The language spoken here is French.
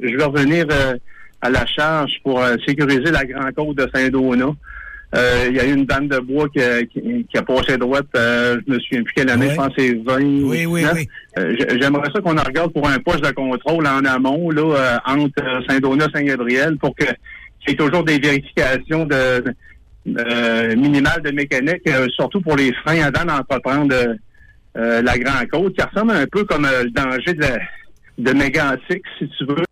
je vais revenir à la charge pour sécuriser la Grande Côte de Saint-Donat. Il y a eu une dame de bois qui a passé droite, je me souviens plus quelle année, je pense que c'est 20. Oui. J'aimerais ça qu'on en regarde pour un poste de contrôle en amont, là, entre Saint-Donat et Saint-Gabriel, pour qu'il y ait toujours des vérifications minimales de mécanique, surtout pour les freins avant d'entreprendre la Grande Côte, qui ressemble un peu comme le danger de Mégantic, si tu veux,